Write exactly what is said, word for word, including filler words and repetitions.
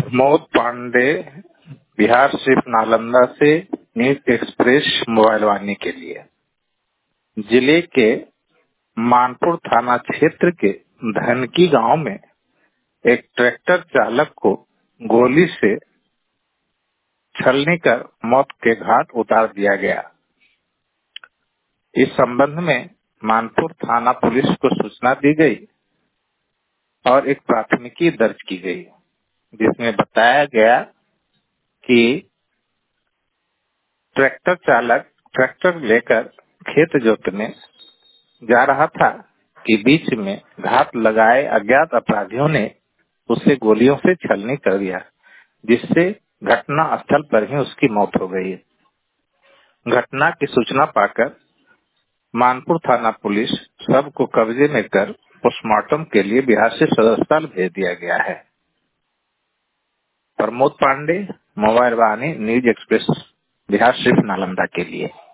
प्रमोद पांडे बिहार शिफ्ट नालंदा से news express mobile वाहिनी के लिए। जिले के मानपुर थाना क्षेत्र के धनकी गांव में एक ट्रैक्टर चालक को गोली से छलनी कर मौत के घाट उतार दिया गया। इस संबंध में मानपुर थाना पुलिस को सूचना दी गई और एक प्राथमिकी दर्ज की गई, जिसमें बताया गया कि ट्रैक्टर चालक ट्रैक्टर लेकर खेत जोतने जा रहा था कि बीच में घात लगाए अज्ञात अपराधियों ने उसे गोलियों से छलनी कर दिया, जिससे घटना स्थल पर ही उसकी मौत हो गई। घटना की सूचना पाकर मानपुर थाना पुलिस शव को कब्जे में कर पोस्टमार्टम के लिए बिहार से सदर अस्पताल भेज दिया गया है। Pramod Pande, mobile Vahini news express, Bihar शिफ्ट नालंदा के लिए।